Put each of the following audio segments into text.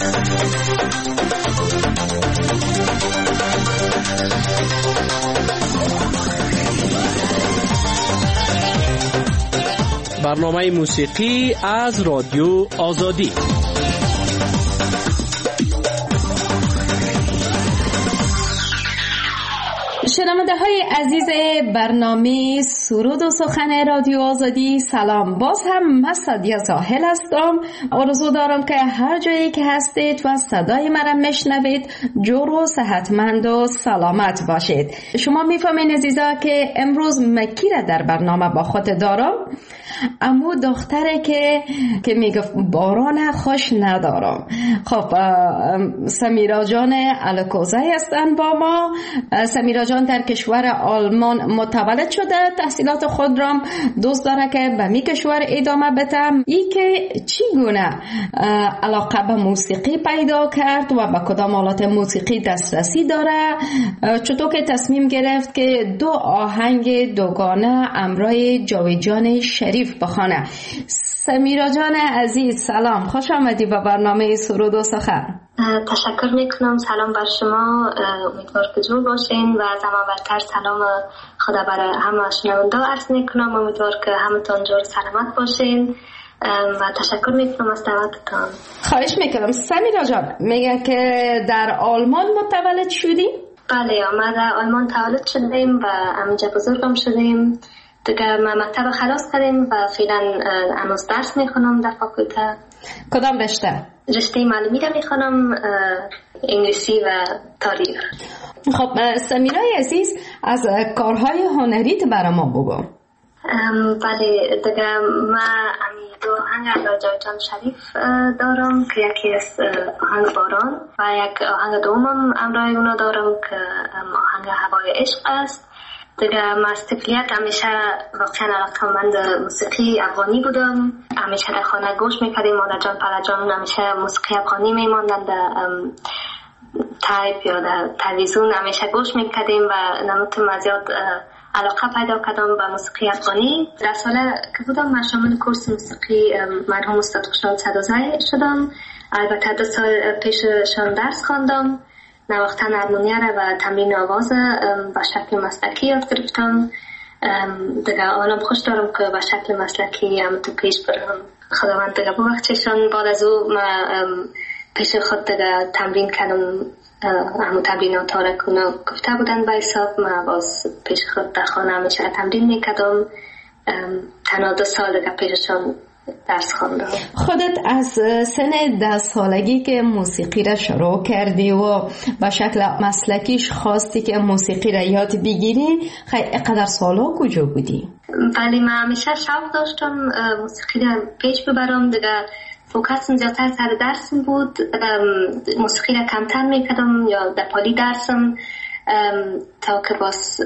برنامه موسیقی از رادیو آزادی. شنونده های عزیز برنامه سرود و سخن رادیو آزادی، سلام. باز هم من سادیا ساحل هستم. آرزو دارم که هر جایی که هستید و صدای مرا میشنوید جور و صحتمند و سلامت باشید. شما میفهمین عزیزا که امروز مکی را در برنامه با خود دارم. امو دختره که میگفت باران خوش ندارم. خب سمیرا جان الکوزه هستن با ما. سمیرا جان در کشور آلمان متولد شده، تحصیلات خود را دوست داره که به می کشور ادامه بده. ای که چگونه علاقه به موسیقی پیدا کرد و به کدام آلات موسیقی دسترسی داره، چطور که تصمیم گرفت که 2 آهنگ دوگانه همراه جاوید جان شریف بخونه. سمیرا جان عزیز سلام، خوش آمدی به برنامه سرود و سخن. تشکر میکنم. سلام بر شما، امیدوار که جور باشین و از همه اولتر سلام خدا برای همه شنونده عرض میکنم. امیدوار که همتون جور سلامت باشین و تشکر میکنم از دعوتتان. خواهش میکنم. سمیرا جان میگه که در آلمان متولد شدی؟ بله، ما در آلمان تولد شدیم و همینجا بزرگم شدیم. دیگه ما مکتب خلاص کردیم و فعلا هنوز درس میخونم در فاکولته. کدام رشته؟ رشته معلومی را میخونم، انگلیسی و تاریخ. خب سمیرای عزیز، از کارهای هنریت برای ما بگو. بله دیگه ما 2 آهنگ از جاوید جان شریف دارم که یکی از آهنگ باران و یک آهنگ دومم همراه اونا دارم که آهنگ هوای عشق است. دیگه ما از طفولیت همیشه واقعا علاقه‌مند موسیقی افغانی بودم. همیشه در خانه گوش میکردیم. مادر جان پدر جان همیشه موسیقی افغانی میماندن در تایپ یا در تلویزیون همیشه گوش میکردیم و نمیتونم زیاد علاقه پیدا کردم به موسیقی افغانی. در ساله که بودم من شامل کورس موسیقی مرحوم استاد خوشحال صدازی شدم. البته 2 سال پیششان درس خواندم، نواختن هارمونیا و تمرین آواز به شکل مسلکی یاد گرفتم. دیگه آنم خوش دارم که به شکل مسلکی هم تو پیش برم. خداوند دیگه ببخششان. بعد از او من پیش خود دیگه تمرین کردم. همون تمرینات را که اونا گفته بودن به حساب من باز پیش خود در خانه همیشه تمرین میکردم. تنها 2 سال دیگه پیششان درس خواندم. خودت از سن 10 سالگی که موسیقی را شروع کردی و با شکل مسلکیش خواستی که موسیقی را یاد بگیری، اقدر سالا کجا بودی؟ ولی من همیشه شوق داشتم موسیقی را پیش ببرم. دیگه فوکسم زیادتر سر درسم بود. موسیقی را کمتر میکردم یا در پالی درسم تا که باز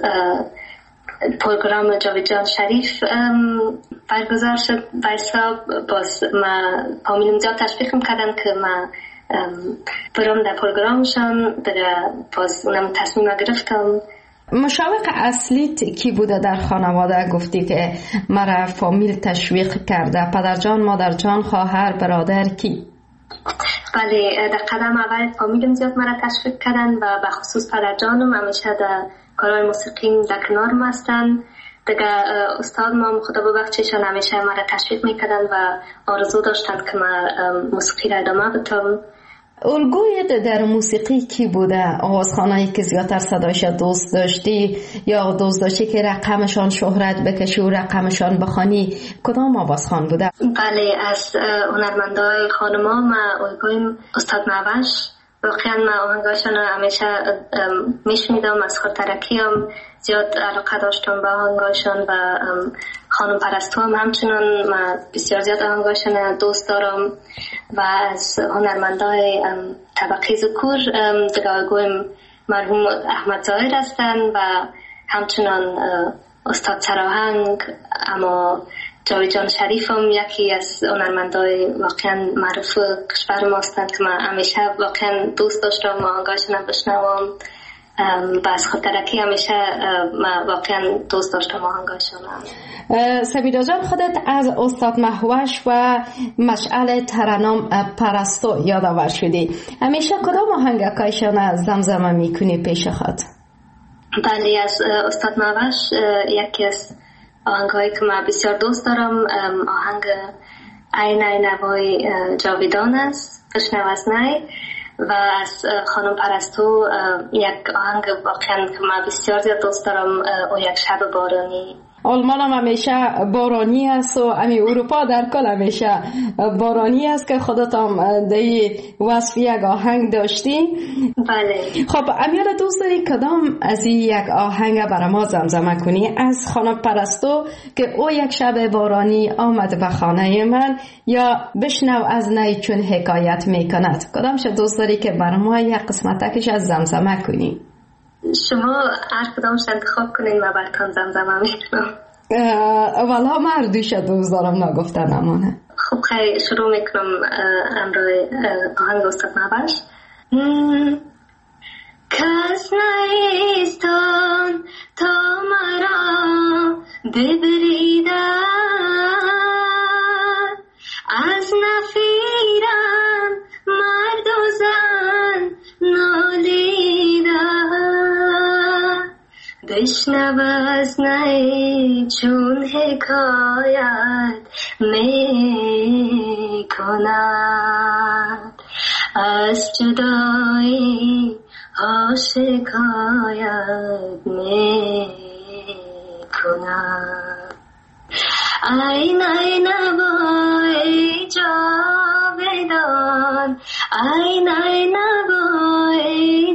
پروگرام جاوید جان شریف برگزار شد به حساب. باز ما فامیلم زیاد تشویق میکردن که ما برام در پروگرامشان. دیگه باز اونم تصمیم گرفتم. مشوق اصلیت کی بوده در خانواده؟ گفتی که مرا فامیل تشویق کرده، پدر جان، مادر جان، خواهر، برادر، کی؟ بله، در قدم اول فامیلم زیاد مرا تشویق کردن و به خصوص پدر جانم همیشه در کارهای موسیقی در کنارم هستن. دیگه استاد ما خدا ببخششان همیشه مرا تشویق میکردن و آرزو داشتن که من موسیقی را ادامه بدم. الگویت در موسیقی کی بوده؟ آوازخوانایی که زیادتر صدایش دوست داشتی یا دوست داشتی که رقمشان شهرت بکشی و رقمشان بخوانی، کدام آوازخوان بوده؟ بله، از هنرمندای خانما من الگویم استاد معوش. واقعا من آهنگاشون همیشه میشنیدم. از خاطرکی هم زیاد علاقه داشتم به آهنگاشون و خانم پرستو هم همچنان. من بسیار زیاد آهنگاشون دوست دارم و از هنرمندای طبقه ذکور دیگه الگویم مرحوم احمد ظاهر هستن و همچنان استاد سراهنگ. اما جاوید جان شریف هم یکی از هنرمندای واقعا معروف کشور ما هستند که من همیشه واقعا دوست داشتم آهنگاشون بشنوم. بس خود ترکی همیشه ما واقعا دوست داشتم آهنگاشون. سمیرا جان، خودت از استاد مهوش و مشعل ترنم پرستو یادآور شدی. همیشه کدام آهنگکایشان از زمزمه میکنی پیش خود؟ بله، از استاد مهوش یکی از آهنگایی که من بسیار دوست دارم آهنگ ای نی نوای جاویدان است، بشنو از نی. و از خانم پرستو یک آهنگ واقعا که من بسیار زیاد دوست دارم، او یک شب بارانی. آلمان هم همیشه بارانی است و امی اروپا در کل همیشه بارانی است که خودت هم دی وصف یک آهنگ داشتی. بله. خب امیالا دوست داری کدام از این یک آهنگ برای ما زمزمه کنی از خانم پرستو که او یک شب بارانی آمد به خانه من، یا بشنو از نی چون حکایت میکند؟ کدامش دوست داری که برای ما یک قسمتکش از زمزمه کنی؟ شما هر کدامش انتخاب کنین و براتون زمزمه میکنم. والا من اردوش دوست دارم، نگفته نمانه. خب خیلی شروع میکنم امروی آهنگ استاد مهوش. کس نیستان تا مرا ببریدن، از نفیرم مرد و زن نالیدن، بشنو از نی چون حکایت می کند، از جدایی ها شکایت می کند. ای نی نوای جاویدان، ای نی نوای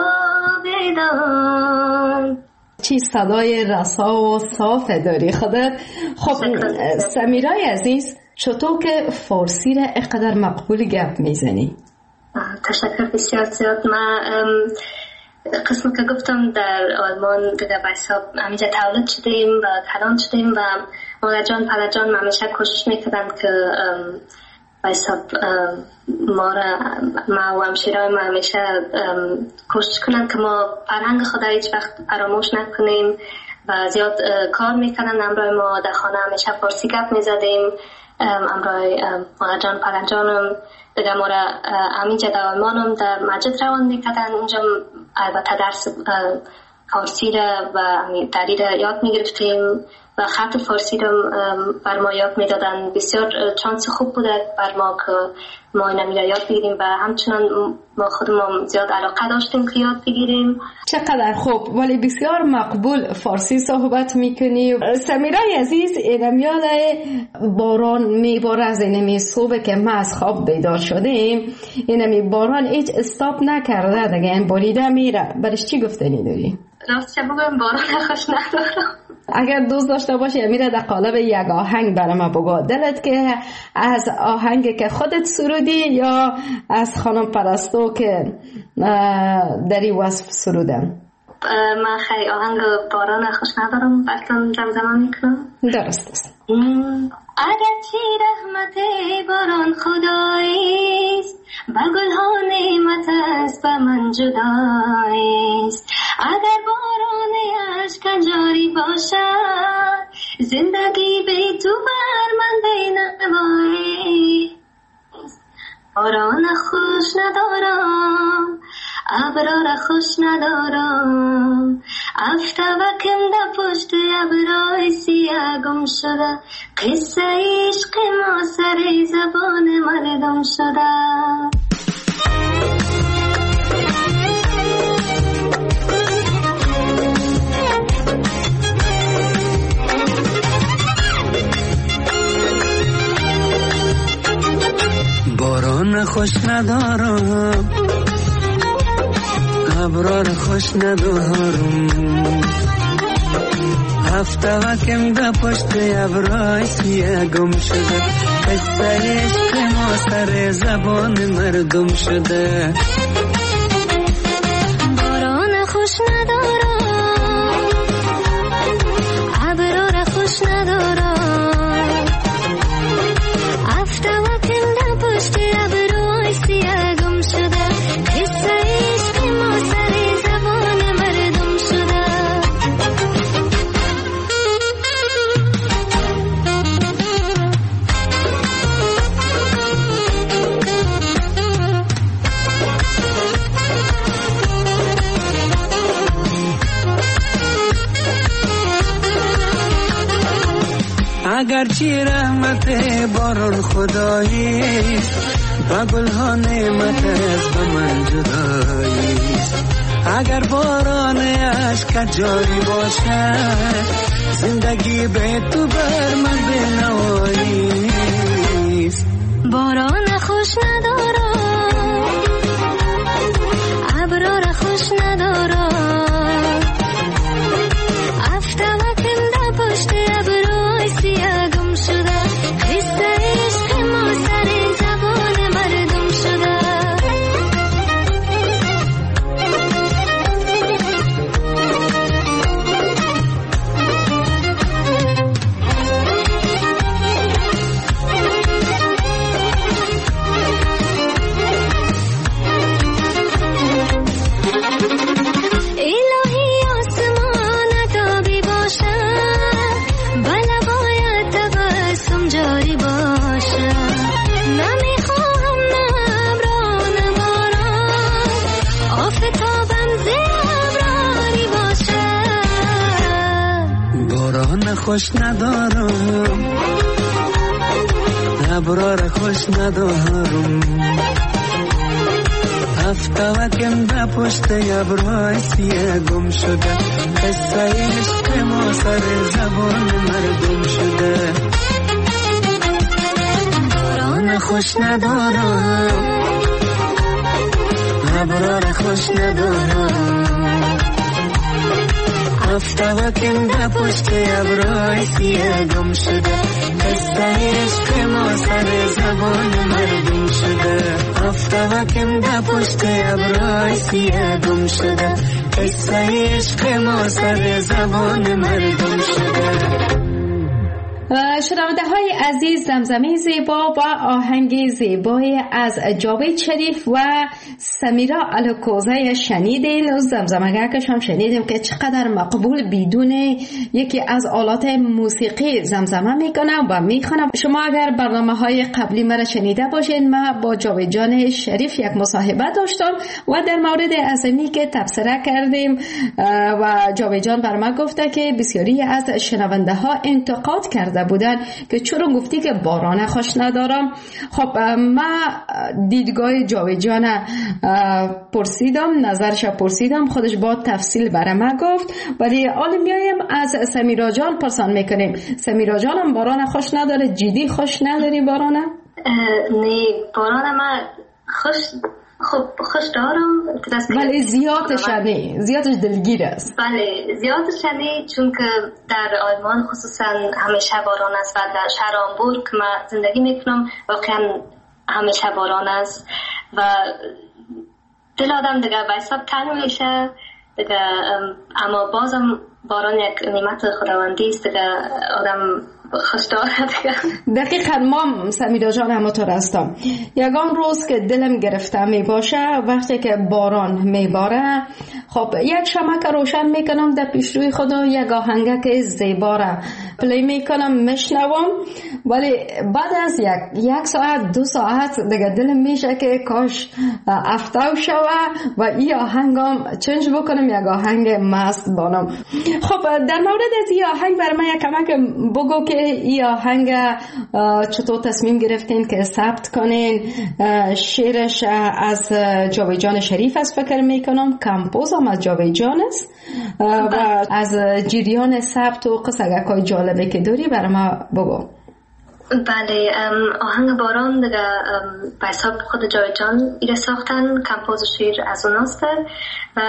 جاویدان. چی صدای رسا و صاف داری خودت. خب سمیرای عزیز، چطور که فارسی را اقدر مقبول گپ میزنی؟ تشکر بسیار زیاد. من قسم که گفتم در آلمان دیگه به حساب همیشه تولد شدیم و کلان شدیم و مادر جان پدر جان همیشه کوشش میکردن که به حساب ما و همشیرهای ما همیشه کوشش کنن که ما فرهنگ خود هیچ وقت فراموش نکنیم و زیاد کار میکنن. همراه ما در خانه همیشه فارسی گپ میزدیم. همراه مادر جان پدر جانم دیگه ما را همینجا در آلمان هم در مسجد روان میکردن. اونجا البته درس فارسی را و دری را یاد میگرفتیم و خط فارسی را بر ما یاد میدادن. بسیار چانس خوب بوده بر ما که ما اینمی را یاد بگیریم و همچنان ما خودمون زیاد علاقه داشتیم که یاد بگیریم. چقدر خوب، ولی بسیار مقبول فارسی صحبت میکنی. سمیرای عزیز، اینمیال باران میباره از اینمی صبح که ما از خواب بیدار شدیم، اینمی باران هیچ استاپ نکرده دیگه، این باریده میره. برش چی گفتنی داری؟ راست بگم باران خوش ندارم. اگر دوست داشته باشی امیره در قالب یک آهنگ برای ما بگو. دلت که از آهنگی که خودت سرودی یا از خانم پرستو که دری وصف سرودن؟ من خیلی آهنگ باران خوش ندارم، بلکه زمزمه میکنم. درست است. اگرچه رحمت باران خداییست، با گلها نعمت است و من جداییست. اگر باران اشک جاری باشد، زندگی به تو بر من بینواییست. باران خوش ندارم، ابرا را خوش ندارم، افتوکم در پشت ابرای سیاه گم شده، قصه عشق ما سر زبان مردم شده. باران خوش ندارم، ابرار خوش ندارم، هفته وکم در پشت ابرای سیاه گم شده، قصه عشق ما سر زبان مردم شده. باران خوش ندارم، ابرار خوش ندارم، هفته وکم در پشت ابرای سیاه گم شده، قصه عشق ما سر زبان اگرچه رحمت باران خدایی و گلها نعمت از به من جدایی اگر باران عشق جاری باشد زندگی به تو بر من بنوایی باران خوش ندارم ابرار خوش ندارم افتوکم در پشت ابرای سیاه گم شده قصه عشق ما سر زبان مردم شده خوش ندارم ابرار خوش ندارم افتوکم در پشت ابرهای سیاه گم شده قصه عشق ما سر زبان مردم شده باران خوش ندارم ابرار خوش ندارم افتوکم در پشت ابرهای سیاه گم شده قصه عشق ما سر زبان مردم شده افتوکم در پشت ابرهای سیاه گم شده قصه عشق ما سر زبان مردم شده. شنونده های عزیز، زمزمه زیبا و آهنگ زیبای از جاوید شریف و سمیرا الکوزه شنیدین. زمزمه که هم شنیدیم که چقدر مقبول بدون یکی از آلات موسیقی زمزمه میکنم و میخوانم. شما اگر برنامه های قبلی مرا شنیده باشین، ما با جاوید جان شریف یک مصاحبه داشتم و در مورد ازمی که تبصره کردیم و جاوید جان بر ما گفته که بسیاری از شنونده ها انتقاد کرده بودن که چرا گفتی که باران خوش ندارم. خب ما دیدگاه جاوید جان پرسیدم، نظرش پرسیدم، خودش با تفصیل برای ما گفت. ولی حالا میایم از سمیرا جان پرسان میکنیم. سمیرا جان هم باران خوش نداره؟ جدی خوش نداری باران؟ نه، باران ما خوش دارم، ولی زیادش نه، زیادش دلگیر است. بله، زیادش نه، چون که در آلمان خصوصا همیشه باران است و در شهر هامبورگ که من زندگی میکنم واقعا همیشه باران است و دل آدم دیگه به حساب تنگ میشه دیگه. اما بازم باران یک نعمت خداوندی است دیگه، آدم خوش داره دیگه. دقیقاً ما سمیرا جان همونطور هستم. یگان روز که دلم گرفته می باشه وقتی که باران میباره، خب یک شمعه روشن میکنم در پیش روی خودم، یک آهنگ که زیبا را پلی میکنم میشنوم، ولی بعد از یک ساعت 2 ساعت دیگه دلم میشه که کاش افتاو شوه و این آهنگم چنج بکنم یک آهنگ مست بانم. خب در مورد از این آهنگ برای من یک کمک بگو که این آهنگ چطور تصمیم گرفتین که ثبت کنین؟ شعرش از جاوید جان شریف است فکر میکنم، کمپوز هم از جاوید جان است و از جریان ثبت و قصگکای جالبه که داری برای ما بگو. بله، آهنگ باران دیگه به حساب خود جاوید جان ایره ساختن، کمپوز شعر از اوناست و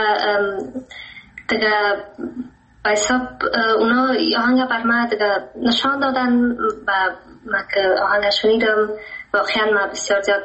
دیگه به حساب اونا آهنگ بر ما دیگه نشان دادن و من که آهنگ شنیدم واقعا من بسیار زیاد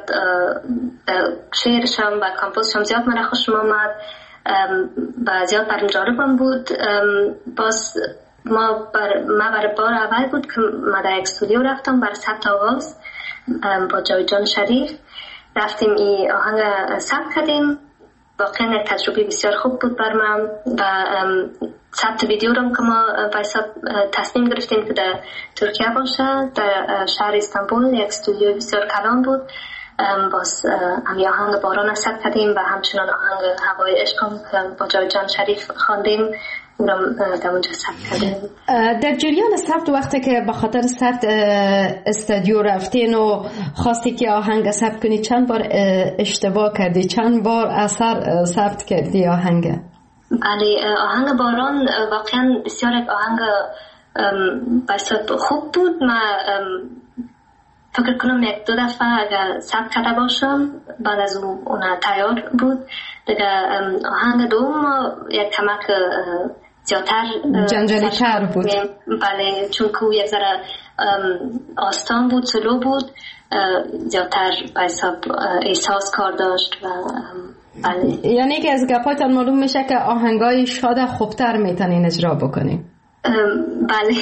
شعرشم و کمپوزشم زیاد من خوشم آمد و زیاد برام جالبم بود. باز ما برای بار اول بود که ما در یک استودیو رفتم برای ثبت آواز با جاوید جان شریف، رفتیم این آهنگ ثبت کردیم. واقعا یک تجربه بسیار خوب بود بر من و ثبت ویدیو رو که ما تصمیم گرفتیم که در ترکیه باشه، در شهر استانبول یک استودیو بسیار کلان بود. باز همی آهنگ باران ثبت کردیم و همچنان آهنگ هوای عشقم با جاوید جان شریف خواندیم اونم در اونجا ثبت کرده. در جریان ثبت وقتی که به خاطر ثبت استودیو رفتین و خواستی که آهنگ ثبت کنی چند بار اشتباه کردی؟ چند بار اثر ثبت کردی آهنگ؟ بله، آهنگ باران واقعا بسیار یک آهنگ بسیار خوب بود. من فکر کنم یک دو دفعه اگر ثبت کرده باشم بعد از اون تیار بود. دیگه آهنگ دوم یک کمک زیادتر جنجالی تر بود. بله، چون که یک ذره آستان بود، سلو بود، زیادتر به حساب احساس کار داشت و بله. یعنی که از گپاتان معلوم میشه که آهنگای شاد خوبتر میتونین اجرا بکنین. بله.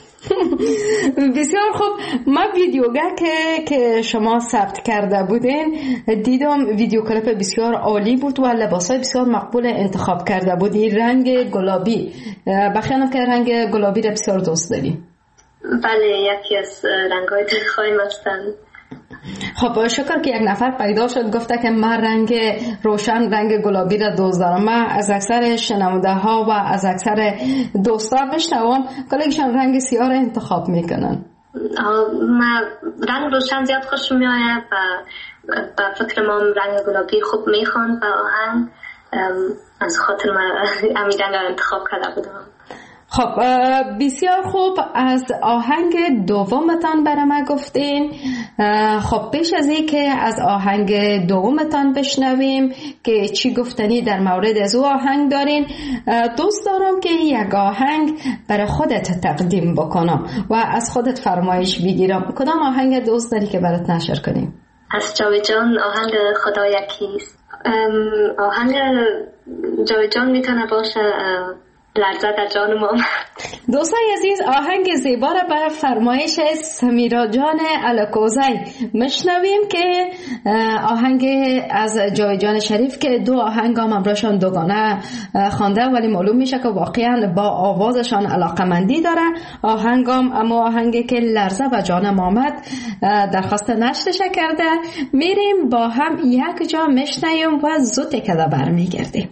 بسیار خوب. من ویدیوگه که شما ثبت کرده بودین دیدم ویدیو کلیپ بسیار عالی بود و لباسای بسیار مقبول انتخاب کرده بودی. رنگ گلابی، بخیانم که رنگ گلابی را بسیار دوست داری. بله، یکی از رنگای دلخواهیم هستند. خب شکر که یک نفر پیدا شد گفته که من رنگ روشن، رنگ گلابی را دوست دارم. من از اکثر شنونده ها و از اکثر دوستان بشنوم کلیشان رنگ سیاه را انتخاب میکنن. من رنگ روشن زیاد خوشم میآید و با فکر ما رنگ گلابی خوب میخوان و آهنگ، از خاطر من همین رنگ را انتخاب کرده بودم. خب بسیار خوب. از آهنگ دومتان برای من گفتین. خب پیش از این که از آهنگ دومتان بشنویم که چی گفتنی در مورد از او آهنگ دارین، دوست دارم که یک آهنگ برای خودت تقدیم بکنم و از خودت فرمایش بگیرم. کدام آهنگ دوست داری که برات نشر کنیم؟ از جاوید جان آهنگ خدا یکیست. آهنگ جاوید جان میتونه باشه لرزه در جان ما. دوستای عزیز، آهنگ زیبا را به فرمایش سمیرا جان الکوزی مشنویم که آهنگ از جاوید جان شریف که دو آهنگ هم امراشان دوگانه خوانده ولی معلوم میشه که واقعا با آوازشان علاقمندی داره. آهنگ هم اما آهنگی که لرزه و جان محمد درخواست نشرش کرده. میریم با هم یک جا مشنویم و زود که برمیگردیم.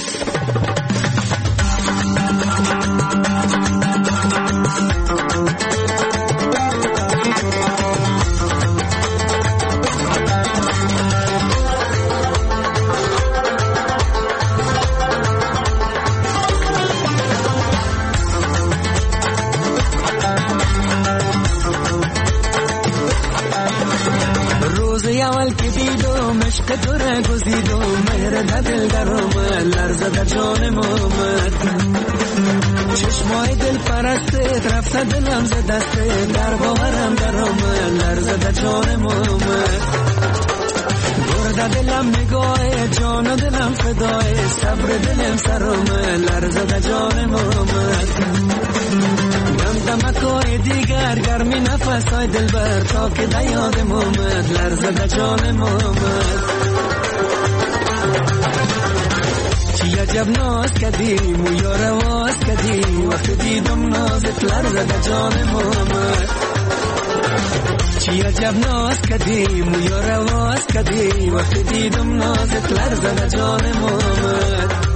اول که دیدم عشق تو را گزیدم، مهر دل در آمد، لرزه در جانم آمد. چشمای دل پرستت رفته دلم ز دستت، در باورم در آمد، لرزه در جانم آمد. برده دلم نگاه جان و دلم فدای، صبر دلم سر آمد، لرزه در جانم آمد. دمکای دیگر گرمی نفسای دل بر تا که در یادم آمد، لرزه در جانم آمد. چی عجب ناز کردی مویا رواز کردی، وقت دیدم نازت لرزه در جانم آمد. چی عجب ناز کردی مویا رواز کردی، وقت دیدم نازت لرزه در جانم آمد.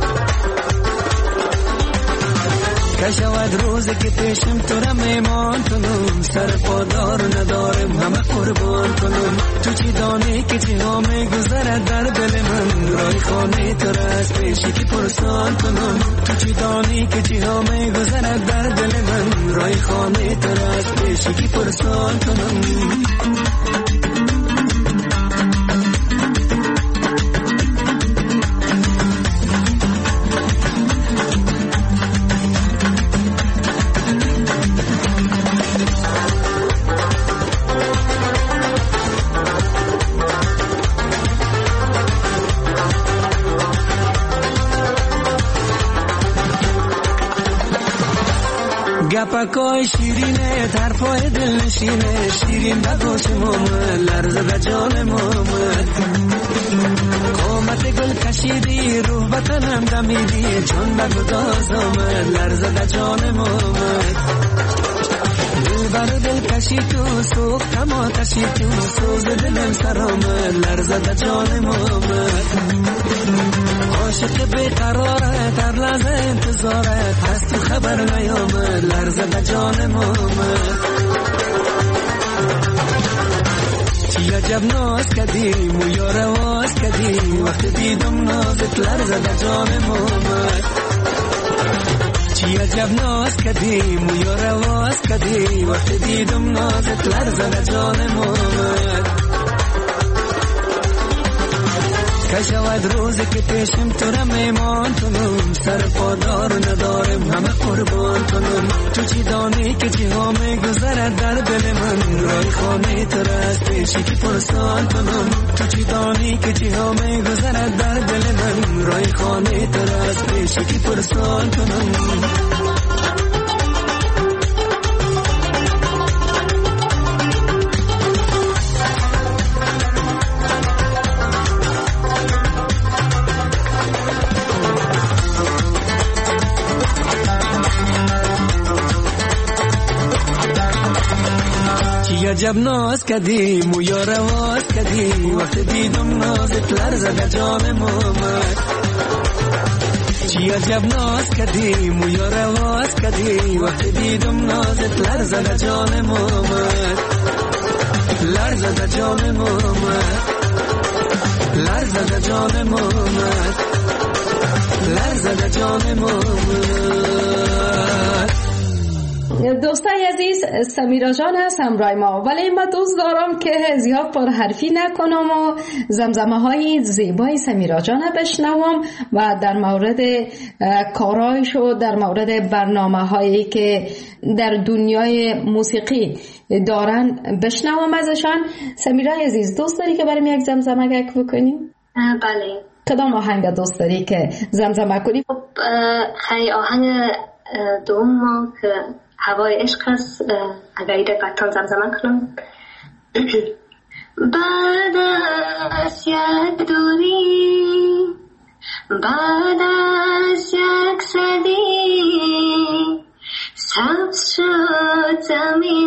کشود روزی که پیشم تو را میمان کنم، سر پادار ندارم همه قربان کنم. تو چی دانی که چی ها میگذرد در دل من، رای خانه تو را از پیشی که پرسان کنم. تو چی دانی که چی ها میگذرد در دل من، رای خانه تو را از پیشی که پرسان کنم. گپکای شیرینه طرفای دل نشینه، شیرین بگوش مومد، لرزه در جان مومد. قامت گل کشیدی روح بطنم دمیدی، چون بگداز آمد، لرزه در جان مومد. دل بر دل کشی تو سوختم آتشی تو، سوز دلم سر آمد، لرزه در جان مومد. عاشق بیقرارت هر لحظه انتظارت، هست خبر نیامد لرزد جانم آمد چی عجب ناز کردیم و یا رواز کردیم وقت دیدم نازت لرزد جانم آمد چی عجب ناز کردیم و یا رواز کردیم وقت دیدم نازت لرزد جانم آمد کشود روزی که پیشم تو را میمان کنم سر پادار ندارم همه قربان کنم تو چی دانی که چی ها میگذرد در دل من رای خانه تو را از پیشی که پرسان کنم تو چی دانی که چی ها میگذرد در دل من رای خانه تو را از پیشی که پرسان کنم عجب ناز کردیم و یا رواز کردیم وقت دیدم نازت لرزد جانم آمد چی عجب ناز کردیم و یا رواز کردیم وقت دیدم نازت لرزد جانم آمد لرزد جانم آمد لرزد جانم آمد لرزد جانم آمد دوستای عزیز سمیرا جان هست همراه ما ولی من دوست دارم که زیاد پرحرفی نکنم و زمزمه های زیبای سمیرا جان بشنوم و در مورد کارایش و در مورد برنامه هایی که در دنیای موسیقی دارن بشنوم ازشان. سمیرا عزیز دوست داری که برام یک زمزمه گک بکنیم؟ بله. کدام آهنگ دوست داری که زمزمه کنی؟ خیلی آهنگ دوم که هوای عشق است اگر ایده قطعا زمزمه کنم. بعد از یک دوری بعد از یک صدی سبز شد زمین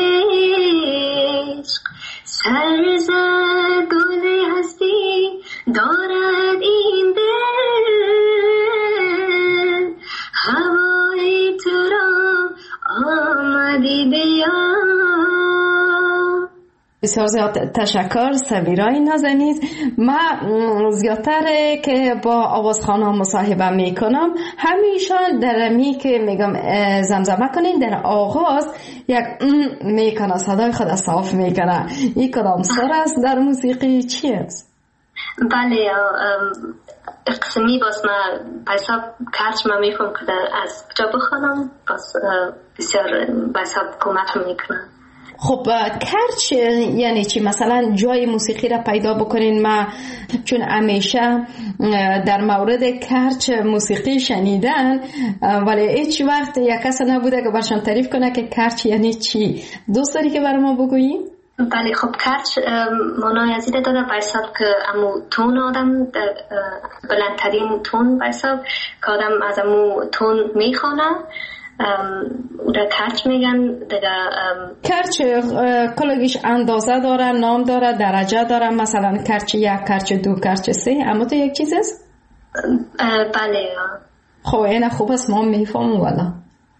عشق سر زد گل هستی دارد این دل هوای تو را آمدی بیا. بسیار زیاد تشکر سمیرای نازنین. من زیادتر که با آوازخوانا مصاحبه میکنم همیشه در می که میگم زمزمه کنین در آغاز یک میکنه صدای خود صاف میکنه. این کدام سر است در موسیقی چی است؟ بله قسمی باز من بایساب کارچ من میفهم که از جا بخوانم باز بسیار بایساب کمک میکنم. خب کرچ یعنی چی؟ مثلا جای موسیقی را پیدا بکنین. ما چون همیشه در مورد کرچ موسیقی شنیدن ولی هیچ وقت یک کس نبوده که برشان تعریف کنه که کرچ یعنی چی. دوست داری که برای ما بگویی؟ بله خب کرچ معنای از این داره بایساب که امو تون آدم بلندترین تون بایساب که آدم از امو تون میخوانه او در کرچ میگن دیگه. کرچ کلگیش اندازه داره، نام داره، درجه داره، مثلا کرچ یک، کرچ دو، کرچ سه. اما تو یک چیز است؟ بله. خب این خوب است ما میفهمم والا.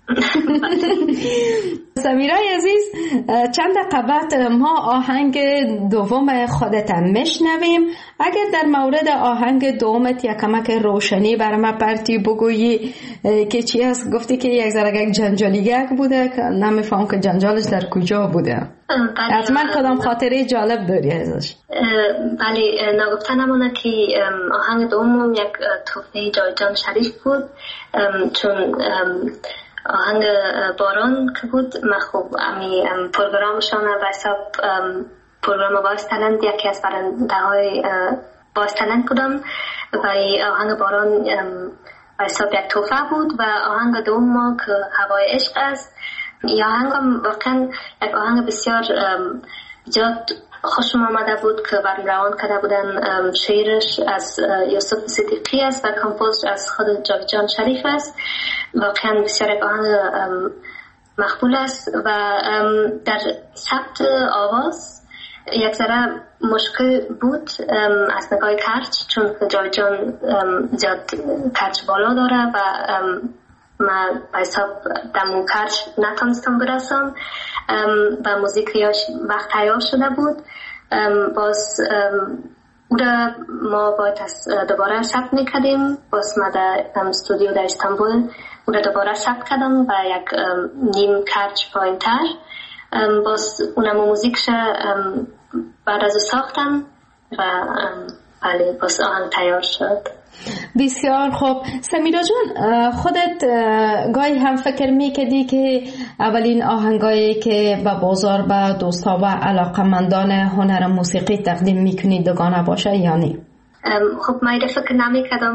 سمیرای عزیز چند دقیقه بعد ما آهنگ دوم خودت میشنویم. اگر در مورد آهنگ دومت یک کمک روشنی برای ما پرتی بگویی که چی است؟ گفتی که یک ذره جنجالیگه بوده که نمیفهم که جنجالش در کجا بوده. از من کدام خاطره جالب داری ازش؟ بله نگفته نمونه که آهنگ دوم یک تحفه جان شریف بود چون آهنگ باران که بود. من خوب امی پروگرامشان به حساب پروگرام وایس تالنت یکی از برنده های وایس تالنت بودم و آهنگ باران به حساب یک توفه بود و آهنگ دوم که هوای عشق است. این آهنگ واقعا یک آهنگ بسیار جد خوشم آمده بود که برم روان کرده بودن. شعرش از یوسف صدیقی است و کمپوز از خود جان شریف است. واقعا بسیار یک آهنگ مقبول است و در ثبت آواز یک ذره مشکل بود از نگاه کرچ چون جان زیاد کرچ بالا داره و من به حساب دمو کرج نتونستم برسم و موزیکیاش وقت تیار شده بود. باز او را ما باید دوباره ثبت میکردیم. باز ما در استودیو در استانبول او را دوباره ثبت کردم و یک نیم کرج پایین تر. باز اونم موزیکش بعد از ساختم و بله باز آهنگ تیار شد. بسیار خوب. سمیرا جان، خودت گاهی هم فکر میکردی که اولین آهنگایی که به بازار به دوستا و علاقمندان هنر موسیقی تقدیم میکنی دوگانه باشه یا نه؟ خب من فکر نمیکردم.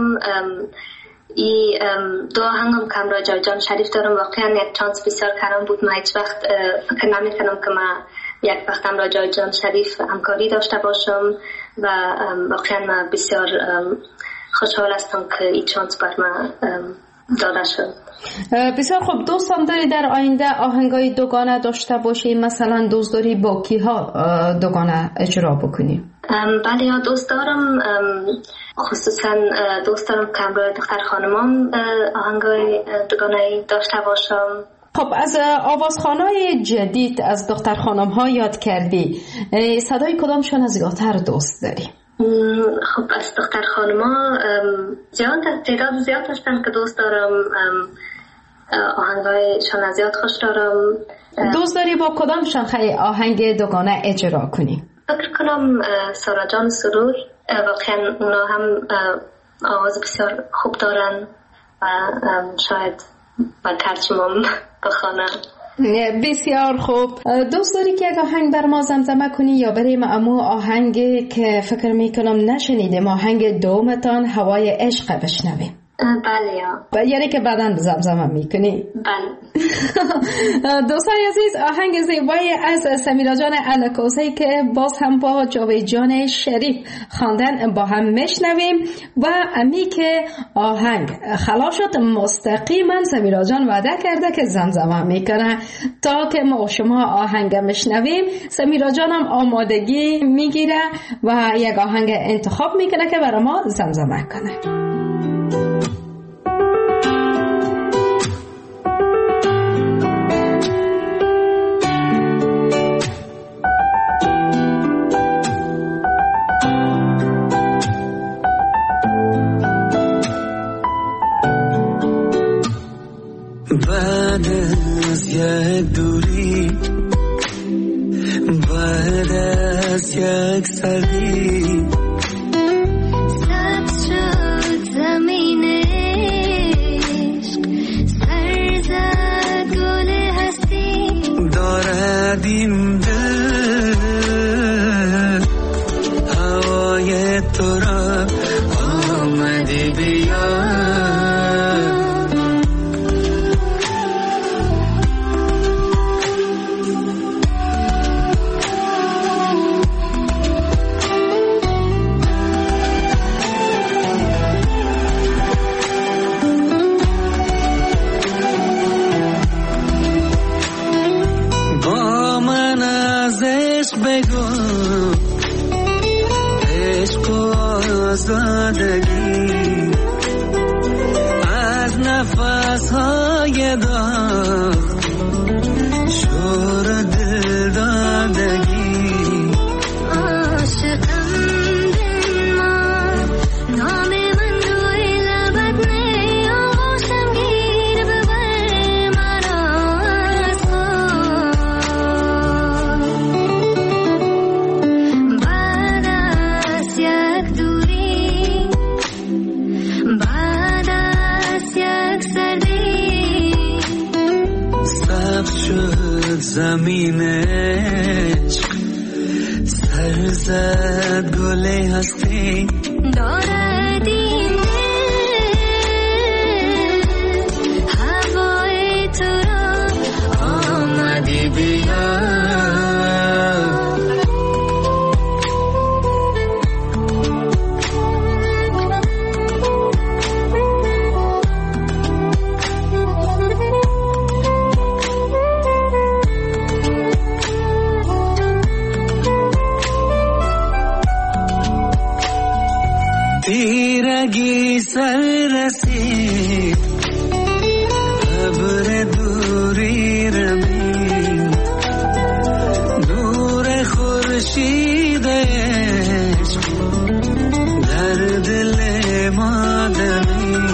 ای دو آهنگم که همراه جان شریف دارم واقعا یک چانس بسیار کردم بود. من هیچ وقت فکر نمیکردم که من یک وقت همراه جان شریف همکاری داشته باشم و واقعا من بسیار خوشحال هستم که این چانس بر من داده شد. بسیار خوب. دوستان داری در آینده آهنگای دوگانه داشته باشی؟ مثلا دوست داری با کیها دوگانه اجرا بکنی؟ بله یا دوست دارم، خصوصا دوست دارم که همراه دختر خانمان آهنگای دوگانه داشته باشم. خب از آوازخوانای جدید از دختر خانم ها یاد کردی، صدای کدامشون از زیادتر دوست داری؟ خب از دختر خانما تعداد زیاد هستن که دوست دارم. آهنگایشان از زیاد خوش دارم. دوست داری با کدامشان خیلی آهنگ دوگانه اجرا کنی؟ فکر کنم سارا جان سرور، واقعا اونا هم آواز بسیار خوب دارن و شاید با ترجمه بخوانم. بسیار خوب. دوست داری که یک آهنگ بر ما زمزمه کنی یا بریم امو آهنگ که فکر میکنم نشنیدیم، آهنگ دومتان هوای عشق بشنویم؟ بله یا یعنی که بعداً زمزمه میکنی؟ بله. دوستان عزیز، آهنگ زیبایی از سمیرا جان الکوزی که باز هم با جاوید جان شریف خواندن با هم میشنویم و امی که آهنگ خلاص شد مستقیما سمیرا جان وعده کرده که زمزمه میکنه. تا که ما شما آهنگ میشنویم سمیرا جان هم آمادگی میگیره و یک آهنگ انتخاب میکنه که برای ما زمزمه کنه. بعد از یک دوری، بعد از یک سردی، سبز شد زمین عشق، سر زد گل هستی، دارد این دل هوای تو را آمده بیا. آزادگی از نفس‌های داغ، شور دل دادگی، عاشقم دل ما، نام من روی لبت نه، آغوشم گیر ببر مرا از خود. بعد از یک دوری، بعد از یک سردی، سبز شد زمین عشق، سر زد گل هستی، دارد این دل هوای تو را آمدی بیا. تیرگی سر رسید ابر دوری رمی نور خورشید عشق در دل ما دمی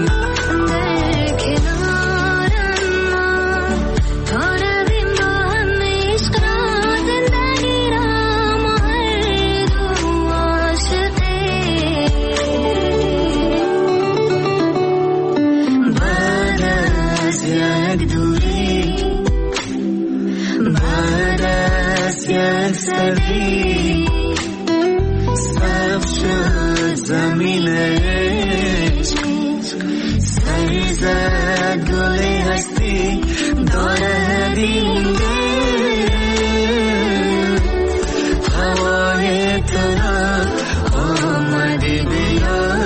صف شد زمین عشق سر زد گل هستی دارد این دل هوای تو را آمدی بیا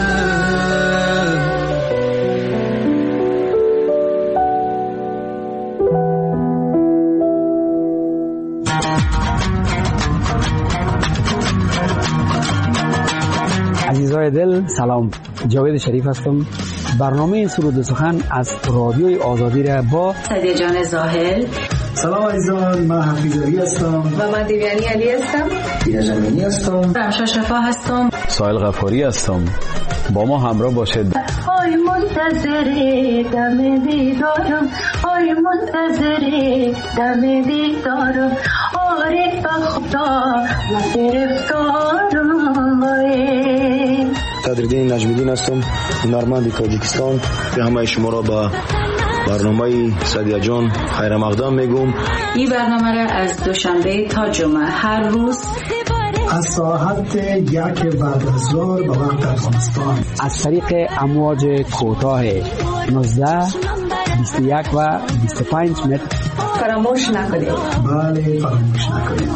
عزیزای دل سلام، جاوید شریف هستم. برنامه سرود و سخن از رادیوی آزادی را با سعدیه جان زاهل. سلام عزیزان، من حفیظ علی هستم و من دیویانی علی هستم. دینا جمینی هستم. رمشا شفا هستم. سایل غفاری هستم. با ما همراه باشید. آی منتظر دم دیدارم، آی منتظر دم دیدارم، آره خدا نگرفتارم. صدرالدین نجمیدین هستم، هنرمند تاجیکستان. به همه شما را با برنامه سعدیه جان خیر مقدم میگم. این برنامه را از دوشنبه تا جمعه هر روز از ساعت 1 بعد از ظهر به وقت افغانستان از طریق امواج کوتاه 19 21 و 25 متر فراموش نکنید. بله، فراموش نکنید.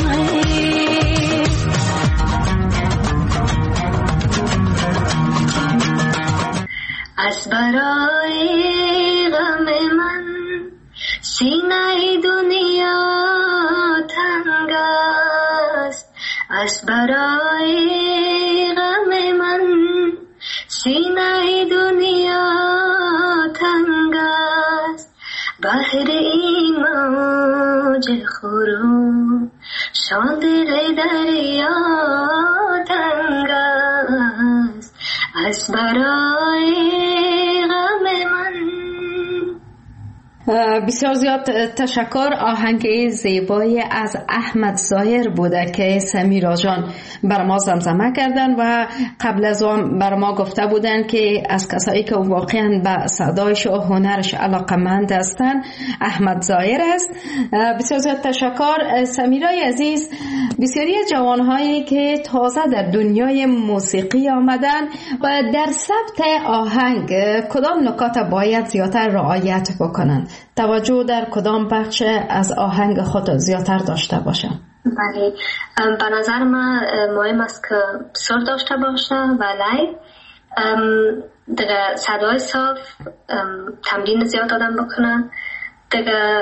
از برای غم من سینه دنیا تنگ است، از برای غم من سینه دنیا تنگ است، بحر این موج خروم شان دل دریا تنگ است، از برای غم من. بسیار زیاد تشکر. آهنگ زیبایی از احمد ظاهر بوده که سمیرا جان بر ما زمزمه کردن و قبل از آن بر ما گفته بودن که از کسایی که واقعا به صدایش و هنرش علاقمند هستن احمد ظاهر است. بسیار زیاد تشکر. سمیرای عزیز، بسیاری جوانهایی که تازه در دنیای موسیقی آمدن و در ثبت آهنگ کدام نکات باید زیادتر رعایت بکنند؟ توجه در کدام بخش از آهنگ خود زیادتر داشته باشند؟ بله، به نظر من مهم است که سر داشته باشه و لای دیگه صدای صاف، تمرین زیاد آدم بکنه دیگه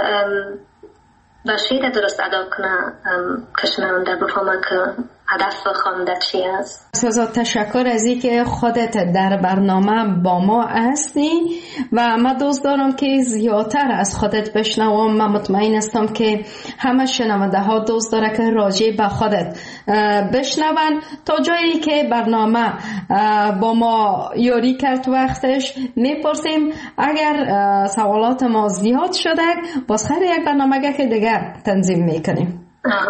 و شعر درست ادا کنه که شنونده بفهمه که هدف خواننده چی است. بسیار تشکر از این که خودت در برنامه با ما هستی و من دوست دارم که زیادتر از خودت بشنوم. من مطمئن هستم که همه شنونده ها دوست داره که راجع به خودت بشنون. تا جایی که برنامه با ما یاری کرد وقتش میپرسیم اگر سوالات ما زیاد شده باز خیر یک برنامه که دیگر تنظیم میکنیم.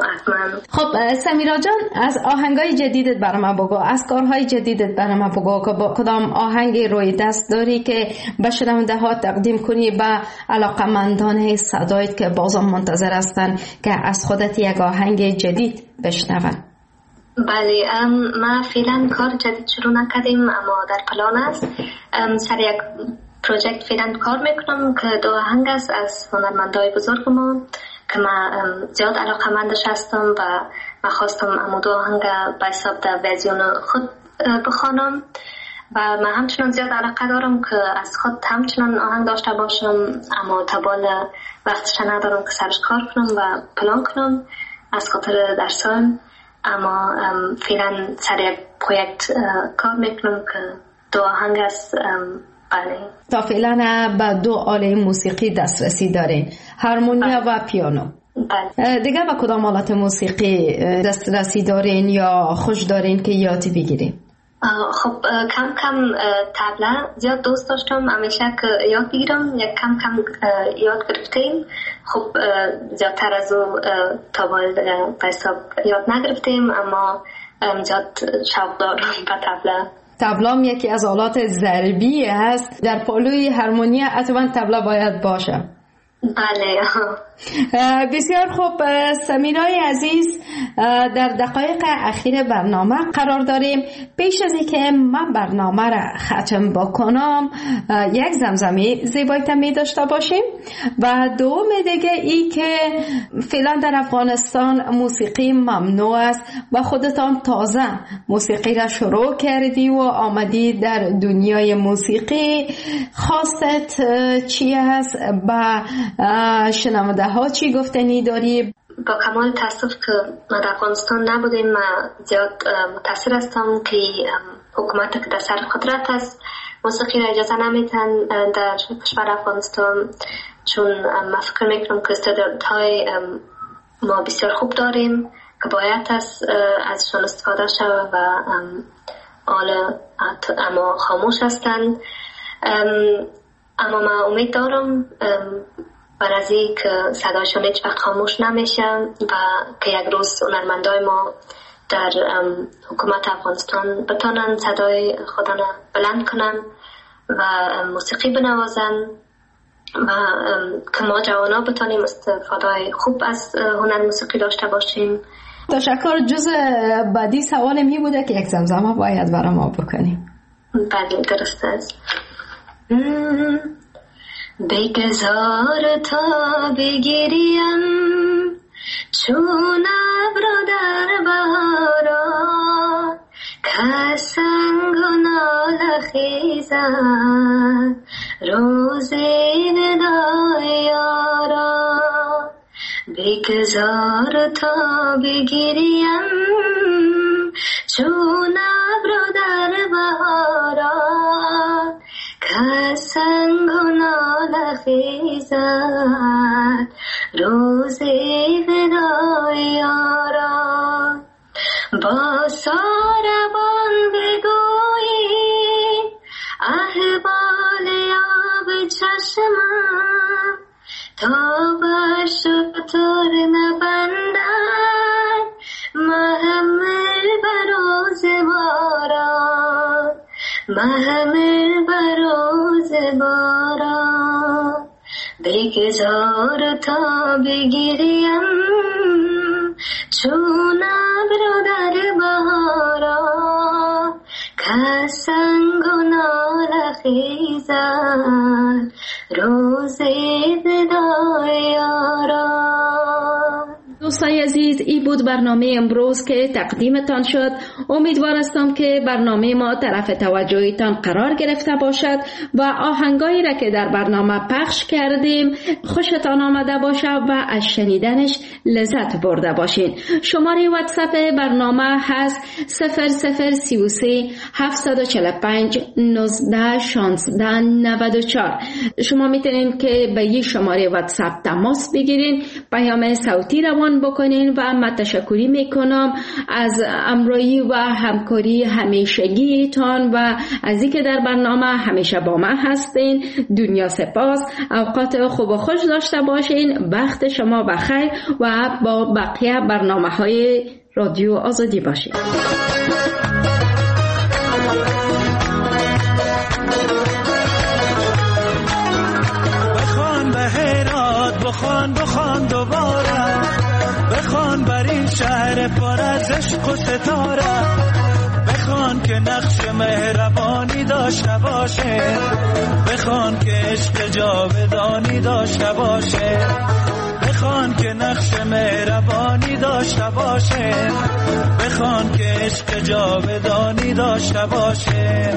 خب سمیرا جان، از آهنگای جدیدت برای من بگو، از کارهای جدیدت برای من بگو که با کدام آهنگی روی دست داری که به شنونده ها تقدیم کنی به علاقمندان صدایت که بازم منتظر هستن که از خودت یک آهنگ جدید بشنون. بله، ما فعلا کار جدید شروع نکردیم اما در پلان است. سر یک پروژکت فعلا کار میکنم که دو آهنگ است از هنرمندای بزرگ ما که من زیاد علاقمندش هستم و من خواستم امو دو آهنگ به حساب در ویزیون خود بخوانم و من همچنان زیاد علاقه دارم که از خود همچنان آهنگ داشته باشم اما تبال وقتش ندارم که سرش کار کنم و پلان کنم از خاطر درسان. اما فعلا سر یک پروژکت کار میکنم که دو آهنگ است بله. تا فعلا به 2 آله موسیقی دسترسی دارین، هارمونیا و پیانو. بله. دیگه به کدام آلات موسیقی دسترسی دارین یا خوش دارین که یاد بگیرین؟ خب کم کم طبله زیاد دوست داشتم، همیشه که یاد بگیرم، یک کم کم یاد گرفتیم. خب زیادتر از او تا باید به حساب یاد نگرفتیم، اما زیاد شوق دارم به طبله. طبله یکی از آلات ضربی هست، در پالوی هارمونیا حتما طبله باید باشه. بله. بسیار خوب سمیرای عزیز، در دقایق اخیر برنامه قرار داریم. پیش از اینکه من برنامه را ختم بکنم یک زمزمه زیبای تمی داشته باشیم و دوم دیگه ای که فعلا در افغانستان موسیقی ممنوع است و خودتان تازه موسیقی را شروع کردی و آمدی در دنیای موسیقی، خواستت چی است؟ با شنونده ها چی گفتنی داری؟ با کمال تاسف که ما در افغانستان نبودیم، ما زیاد متاثر هستم که حکومت که در سر قدرت است موسیقی را اجازه نمیتن در کشور افغانستان، چون ما فکر میکنم که استعدادهای ما بسیار خوب داریم که باید ازشان استفاده شود و اما خاموش هستند. اما ما امید دارم بر از این که صدایشان هیچ وقت خاموش نمیشه و که یک روز هنرمندای ما در حکومت افغانستان بتانن صدای خودان بلند کنن و موسیقی بنوازن و که ما جوانا بتانیم استفاده خوب از هنر موسیقی داشته باشیم. تشکر. جز بعدی سوال می بوده که یک زمزمه باید برای ما بکنیم. بله درست است. بگذار تا بگیریم چون ابر در بهاران، که سنگ و ناله خیزد روزی وداع یاران. بگذار تا بگیریم چون ابر در بهاران، که سنگ و ناله خیزد روزی وداع یاران. با ساربان بگویید احوال آب چشمم، تا بر شتر نبندد محمل بروز باران، محمل بروز باران. بگذار تا بگیریم چون ابر در بهاران، که سنگ و ناله خیزد روزی وداع یاران. دوستای عزیز، این بود برنامه امروز که تقدیمتان شد. امیدوار هستم که برنامه ما طرف توجهتان قرار گرفته باشد و آهنگایی را که در برنامه پخش کردیم خوشتان آمده باشد و از شنیدنش لذت برده باشین. شماره واتساپ برنامه هست 0033 745 19 16 94. شما میتونین که به این شماره واتساپ تماس بگیرین، پیام صوتی روان بکنین و من تشکری میکنم از همراهی و همکاری همیشگیتان و از اینکه در برنامه همیشه با من هستین. دنیا سپاس. اوقات خوب و خوش داشته باشین. وقت شما بخیر و با بقیه برنامه‌های رادیو آزادی باشین. بخوان به هرات، بخوان دوباره، بخوان بر این شهر پر از عشق و ستاره، بخوان که نقش مهربانی داشته باشه، بخوان که عشق جاودانی داشته باشه، بخوان که نقش مهربانی داشته باشه، بخوان که عشق جاودانی داشته باشه.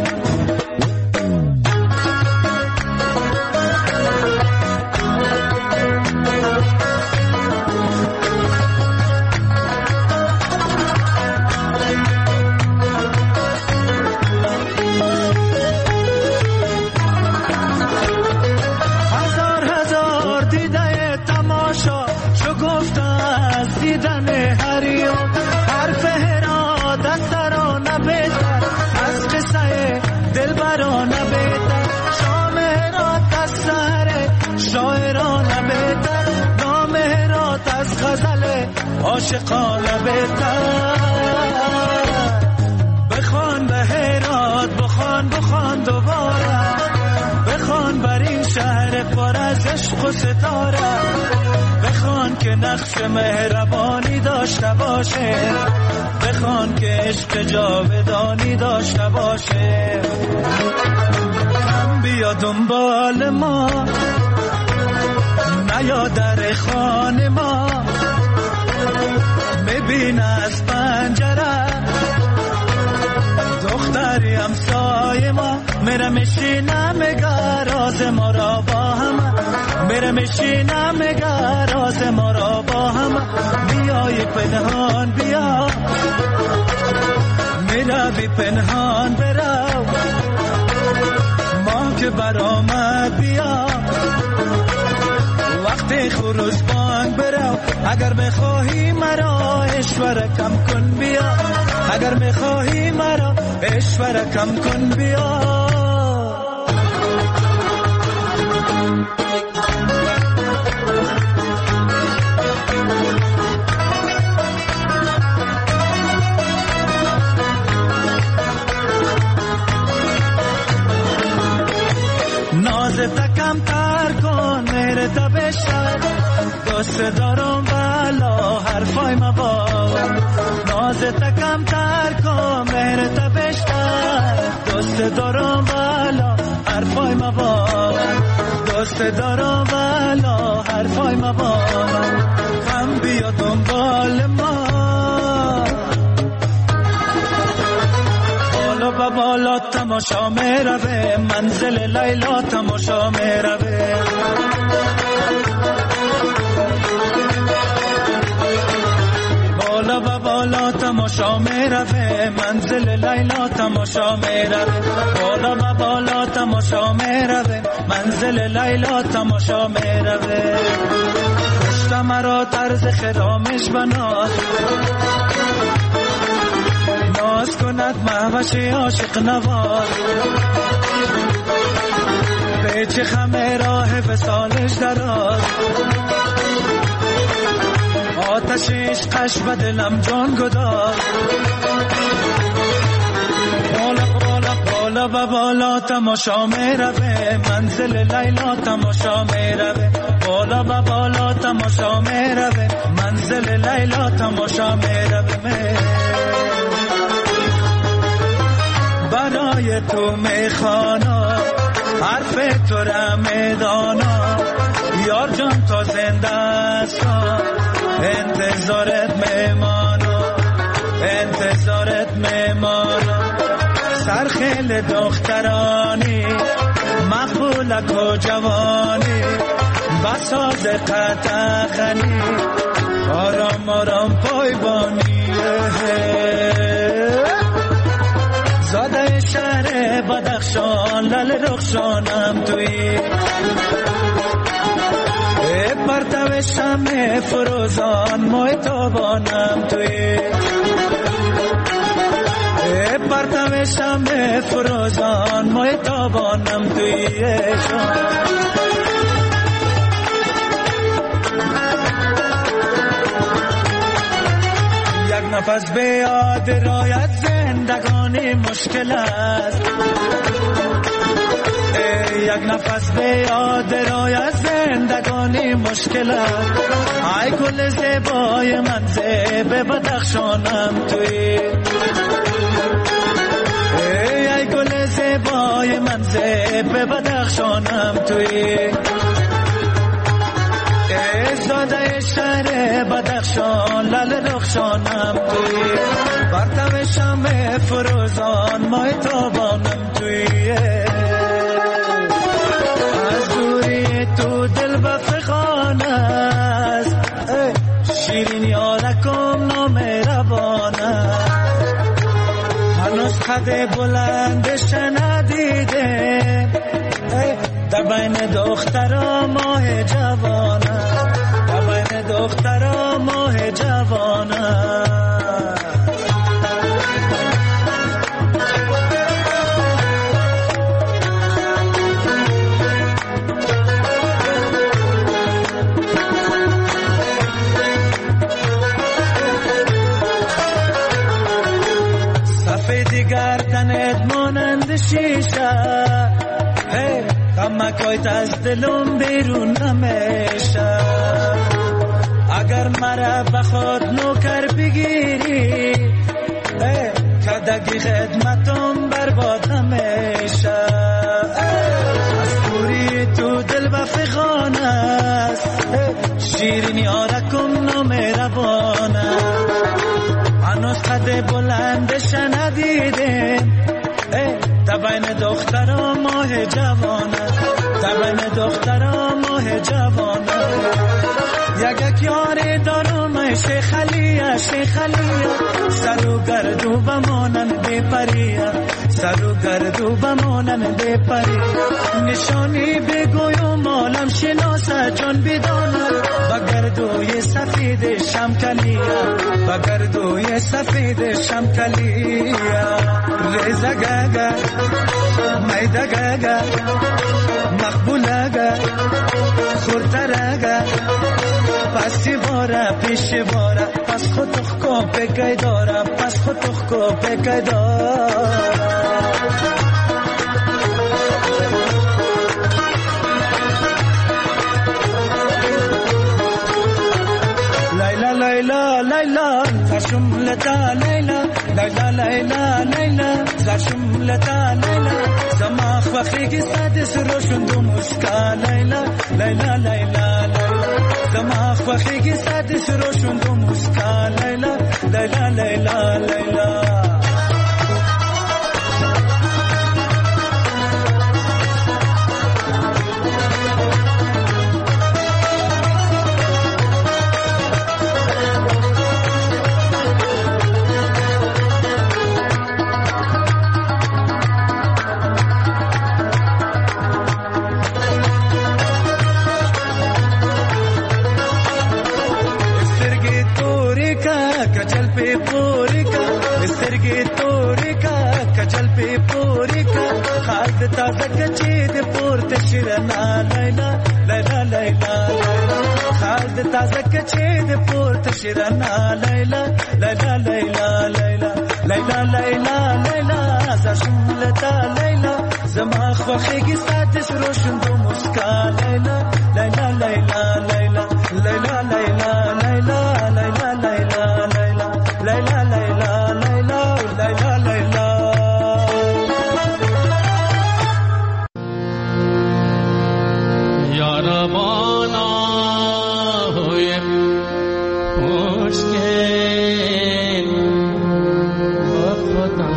یارانه بهتر، شامهرات از سهر شاعرانه بهتر، نامهرات از غزل عاشقانه بهتر. بخوان به هرات، بخوان دوباره، بخوان بر این شهر پر از عشق و ستاره، بخوان که نقش مهربانی داشته باشه، بخوان که عشق جاودانی داشته باشه. هم بیا دنبال ما، نیا در خانه ما، ببین از پنجره دختری همسایه ما، میره میشینه میگه راز ما را با هم، میره میشینه میگه راز ما را با هم. بیای پنهان بیا، میره بی پنهان برو، ما که برآمد بیا، وقتی خروج بانگ برو. اگر بخواهی مرا اشوره کم کن بیا، اگر بخواهی مرا اشوره کم کن بیا. نازت کم تر کن مهر تبشتر، دوست دارم والا حرفای مباد. نازت کم تر کن مهر تبشتر، دوست دارم والا حرفای مباد، دوست دارم والا حرفای مباد. هم بیا دنبال ما، بالا و بالا تماشا میروه، منزل لیلا تماشا میروه. بالا و بالا تماشا میروه، منزل لیلا تماشا میروه. بالا و بالا تماشا میروه، منزل لیلا تماشا میروه. پشت مرا طرز خرامش بناز، ناز کند مهوش عاشق نواز. پیچ خمه راه وصالش دراز، آتش عشقش به دلم جان گداز. بالا و بالا تماشا میروه، منزل لیلا تماشا میروه. بالا و بالا تماشا میروه، منزل لیلا تماشا میروه. برای تو میخوانا حرف تو را میدانا، یار جان تا زنده است انتظارت میمانا، انتظارت میمانا. سرخیل دخترانی مقبولک و جوانی، بساز قطع خنی آرام آرام پایبانی. زاده شهر بدخشان لل رخشانم توی، پرتو شمع فروزان محتابانم توی، پرتو شمع فروزان محتابانم توی. یک نفس به یاد رایت زندگانی مشکل است، یک نفس به یاد رایت زندگانی مشکل است. ای گل زیبای من زیب بدخشانم توی، ای گل زیبای من زیب بدخشانم توی. زاده شهر بدخشان لل رخشانم توی، پرتو شمع فروزان محتابانم توی. از دوری تو دل بفخان است، شیرین یارکم نامهربان است. هنوز قد بلندش ندیده، در بین دخترا ماه جوانه، در بین دخترا ماه جوانه. مانده شیشه غمکایت از دلم بیرون نمیشه اگر مرا بخواد نوکر بگیری کدگی خدمتم برباد نمیشه از دوری تو دل بفغان است شیرینی یارکم نمیروانه هنوز قد بلندش ندیدیم تبین دخترا ماه جوانه تبین دخترا ماه جوانه یک یاری دارم شیخ علیه سر و گردو بمانن بپریه سر و گردو بمانن بپریه نشانی بگویم عالم شناسه جان بدانه بگردوی سفید شمکلیه بگردوی سفید شمکلیه ریزه گگه میده گگه مقبوله گه خورتره پسی باره پیش باره پس خودخ کو بگی داره پس خودخ کو بگی داره لیلا لیلا زرشم لتا لیلا لیلا لیلا لیلا زرشم لتا لیلا زماخ وخیگی سادس روشن دو مسکا لیلا لیلا لیلا لیلا زماخ وخیگی سادس روشن دو مسکا لیلا لیلا لیلا لیلا कजल पे पूरी का इसरगे तोरी का कजल पे पूरी का खाद ताजा कचीद पूर्त शिरना लैला लैला लैला खाद ताजा कचीद पूर्त शिरना लैला लैला लैला लैला लैला लैला लैला زشملتا لैला زما خوخیگی سادس روشن دو مسکا لैला لैला لैला لैلا لैला لैلا لैلا لैلا لैلا لैلا لैلا لैلا لैلا لैلا یا ربانا ہوئے مشکل وقتم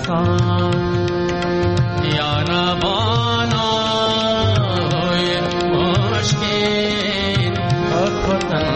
رسان یا ربانا مشکین بکتن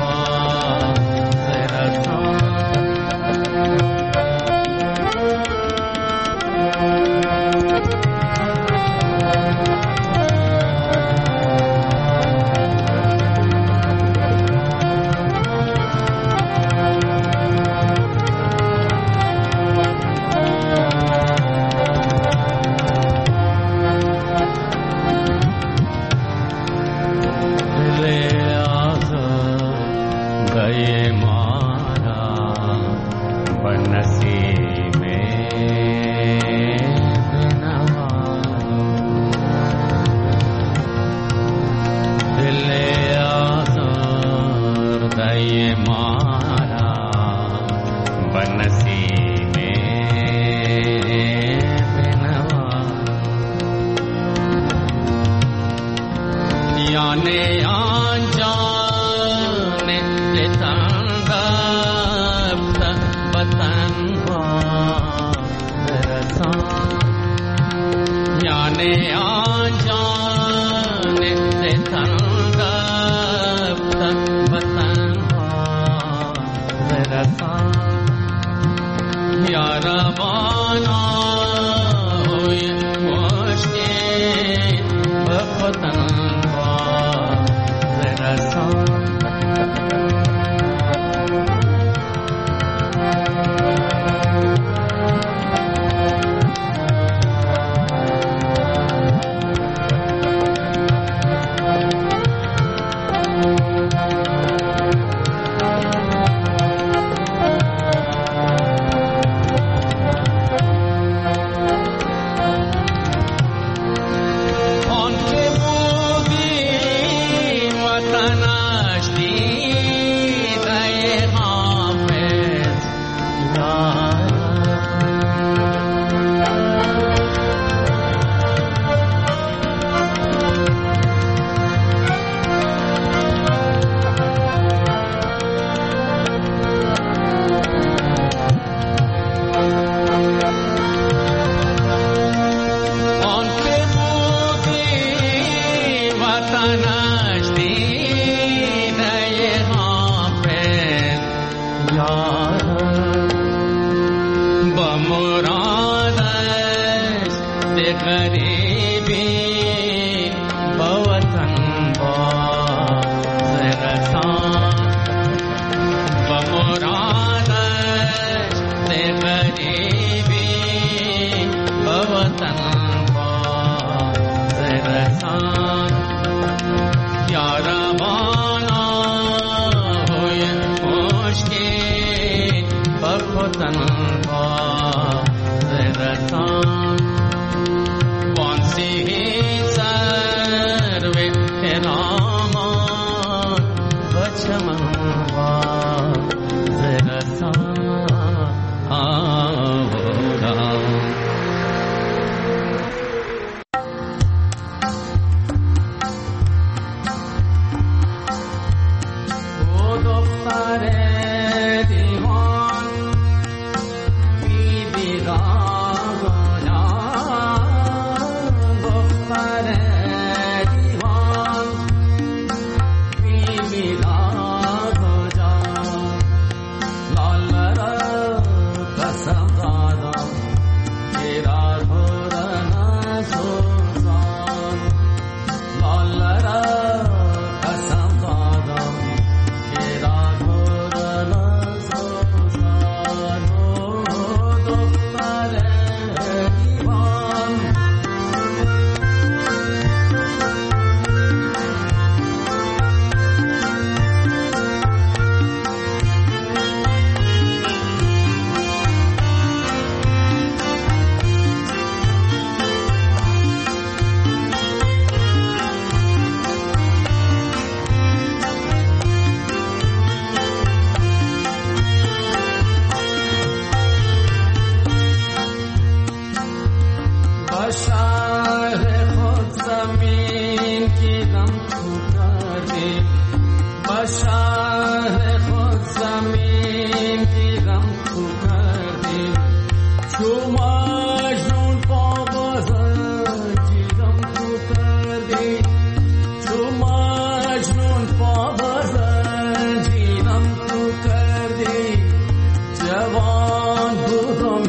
शाह खुद जमीन की गम को कर दे,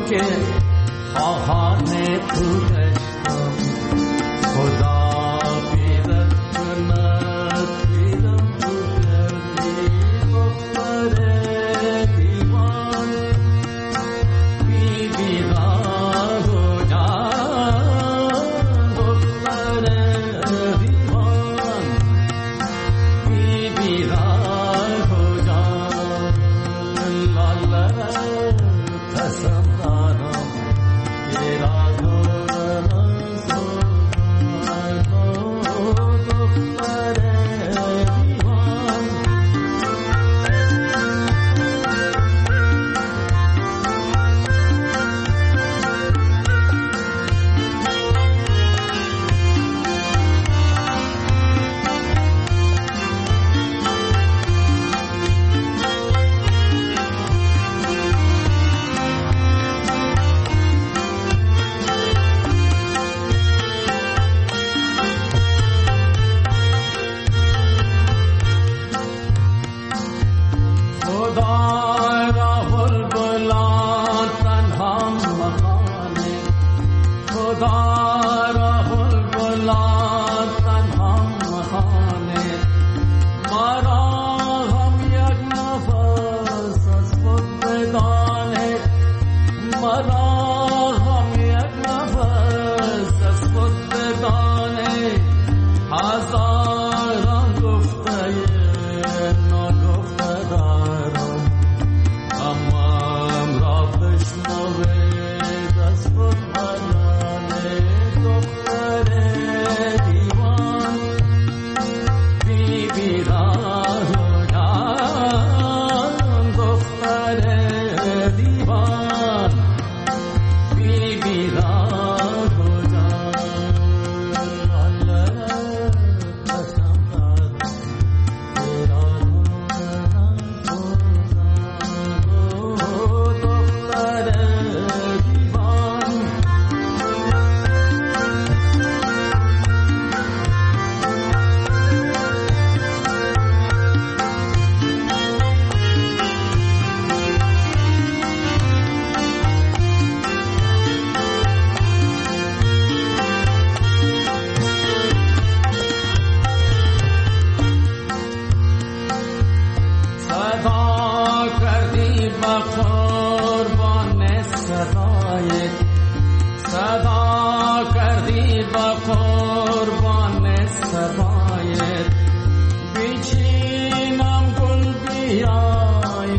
که خواهان تو گشتم خدا بیدت کند بیدم تو کردی دختر دیوان بی بیدار و جان دختر دیوان بی بیدار و جان لالا قسم دارم که را دورم دختر دیوان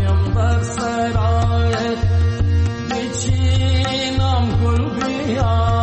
بیچینم گل بیایم